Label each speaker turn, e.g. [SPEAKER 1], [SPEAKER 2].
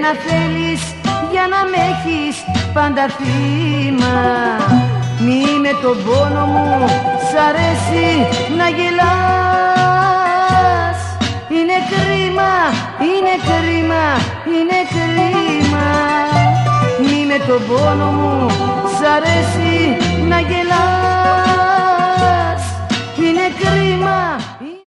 [SPEAKER 1] Εμένα θέλεις για να μ' έχεις πάντα θύμα. Μη με τον πόνο μου σ' αρέσει να γελάς. Είναι κρίμα, είναι κρίμα, είναι κρίμα. Μη με τον πόνο μου σ' αρέσει να γελάς. Είναι κρίμα.